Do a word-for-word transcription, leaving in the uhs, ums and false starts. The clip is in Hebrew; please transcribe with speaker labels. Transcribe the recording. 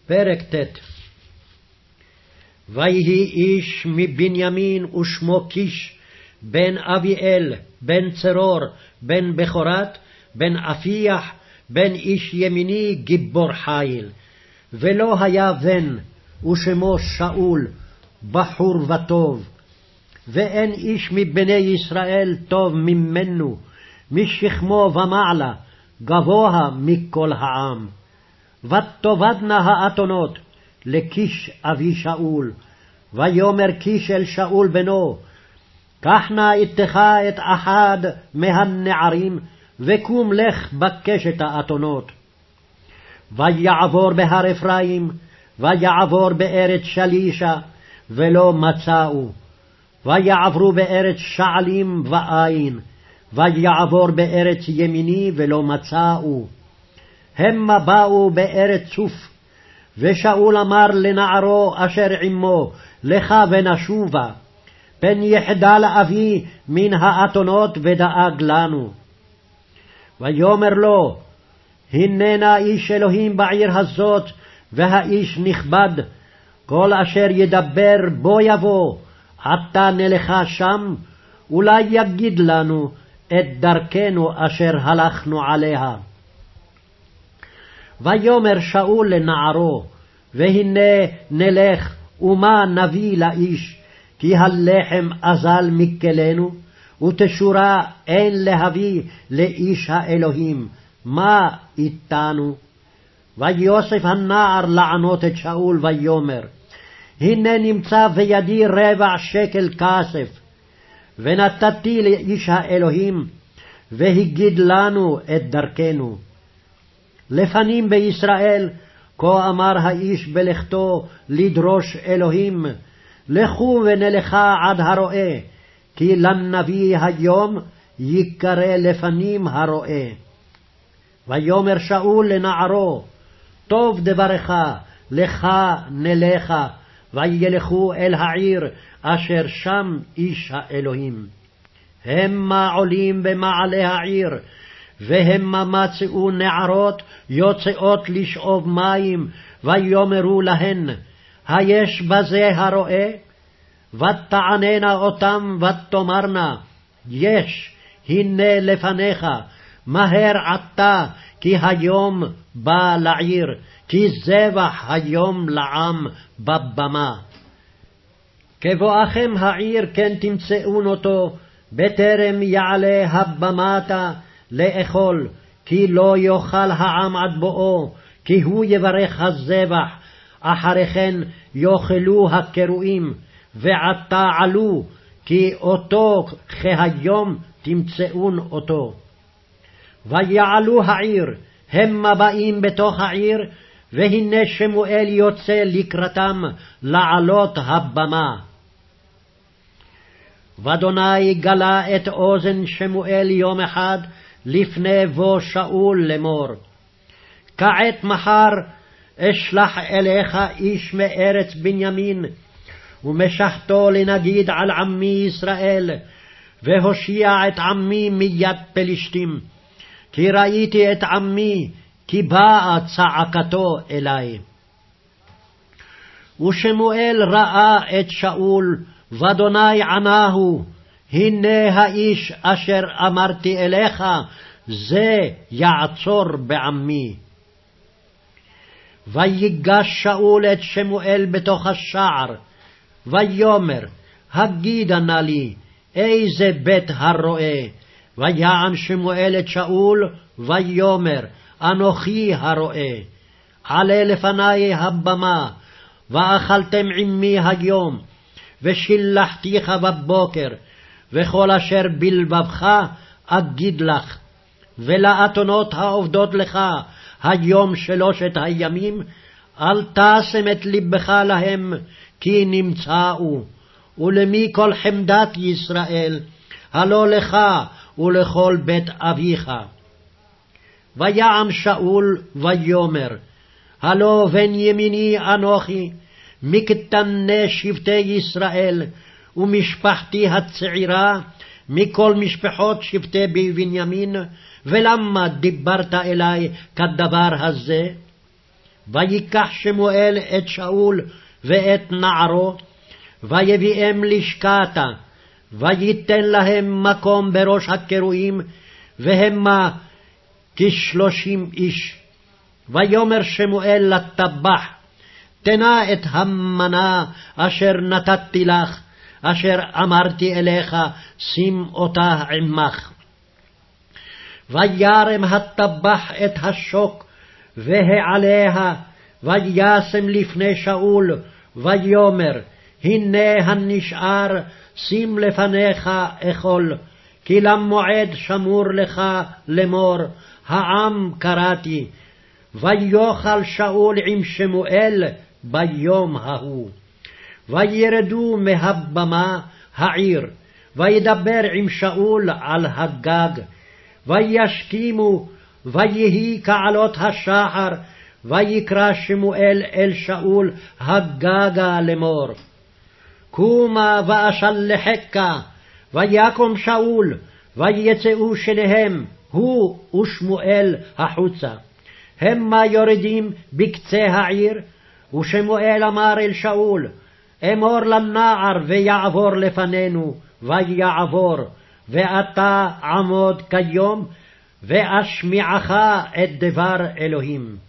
Speaker 1: פרק ט'. ויהי איש מבנימין ושמו קיש, בן אביאל, בן צרור, בן בכורת, בן אפיח, בן איש ימיני, גיבור חיל. ולא היה בן, ושמו שאול, בחור וטוב. ואין איש מבני ישראל טוב ממנו, משכמו ומעלה, גבוה מכל העם. ותאבדנה האתונות לקיש אבי שאול, ויאמר קיש אל שאול בנו, קח נא איתך את אחד מהנערים, וקום לך בקש את האתונות. ויעבור בהר אפרים, ויעבור בארץ שלישה, ולא מצאו. ויעברו בארץ שעלים ואין, ויעבור בארץ ימיני, ולא מצאו. המה באו בארץ צוף, ושאול אמר לנערו אשר עמו, לך ונשובה, פן יחדל אבי מן האתונות ודאג לנו. ויאמר לו, הננה איש אלוהים בעיר הזאת, והאיש נכבד, כל אשר ידבר בו יבוא, עתה נלכה שם, אולי יגיד לנו את דרכנו אשר הלכנו עליה. ויאמר שאול לנערו, והנה נלך, ומה נביא לאיש, כי הלחם אזל מכלנו, ותשורה אין להביא לאיש האלוהים, מה איתנו? ויוסף הנער לענות את שאול ויאמר, הנה נמצא בידי רבע שקל כסף, ונתתי לאיש האלוהים, והגיד לנו את דרכנו. לפנים בישראל, כה אמר האיש בלכתו לדרוש אלוהים, לכו ונלכה עד הרועה, כי לנביא היום יקרא לפנים הרועה. ויאמר שאול לנערו, טוב דברך, לך נלכה, וילכו אל העיר אשר שם איש האלוהים. המה עולים במעלה העיר, והמה מצאו נערות יוצאות לשאוב מים, ויאמרו להן, היש בזה הרועה? ותעננה אותם ותאמרנה, יש, הנה לפניך, מהר עתה, כי היום בא לעיר, כי זבח היום לעם בבמה. כבואכם העיר כן תמצאון אותו, בטרם יעלה הבמתה לאכול, כי לא יאכל העם עד בואו, כי הוא יברך הזבח, אחרי כן יאכלו הקרואים, ועתה עלו, כי אותו כהיום תמצאון אותו. ויעלו העיר, המה באים בתוך העיר, והנה שמואל יוצא לקראתם לעלות הבמה. ואדוני גלה את אוזן שמואל יום אחד לפני בוא שאול לאמור, כעת מחר אשלח אליך איש מארץ בנימין, ומשחתו לנגיד על עמי ישראל, והושיע את עמי מיד פלישתים, כי ראיתי את עמי, כי באה צעקתו אלי. ושמואל ראה את שאול, ואדוני ענהו, הנה האיש אשר אמרתי אליך, זה יעצור בעמי. ויגש שאול את שמואל בתוך השער, ויאמר, הגידה נא לי, איזה בית הרועה? ויען שמואל את שאול, ויאמר, אנוכי הרועה. עלה לפני הבמה, ואכלתם עמי היום, ושילחתיך בבוקר, וכל אשר בלבבך אגיד לך. ולאתונות העובדות לך היום שלושת הימים, אל תשם את לבך להם, כי נמצאו. ולמי כל חמדת ישראל, הלא לך ולכל בית אביך. ויעם שאול ויאמר, הלא בן ימיני אנוכי, מקטני שבטי ישראל, ומשפחתי הצעירה, מכל משפחות שבטי בנימין, ולמה דיברת אלי כדבר הזה? ויקח שמואל את שאול ואת נערו, ויביאם לשקעתה, וייתן להם מקום בראש הקרואים, והמה כשלושים איש. ויאמר שמואל לטבח, תנה את המנה אשר נתתי לך, אשר אמרתי אליך, שים אותה עמך. וירם הטבח את השוק, והעליה, וישם לפני שאול, ויאמר, הנה הנשאר, שים לפניך אכול, כי למועד שמור לך לאמור, העם קראתי. ויאכל שאול עם שמואל ביום ההוא. וירדו מהבמה העיר, וידבר עם שאול על הגג, וישכימו, ויהי כעלות השחר, ויקרא שמואל אל שאול הגגה לאמור, קומה ואשלחך. ויקום שאול, ויצאו שניהם, הוא ושמואל החוצה. המה יורדים בקצה העיר, ושמואל אמר אל שאול, אמור לנער ויעבור לפנינו, ויעבור, ואתה עמוד כיום, ואשמיעך את דבר אלוהים.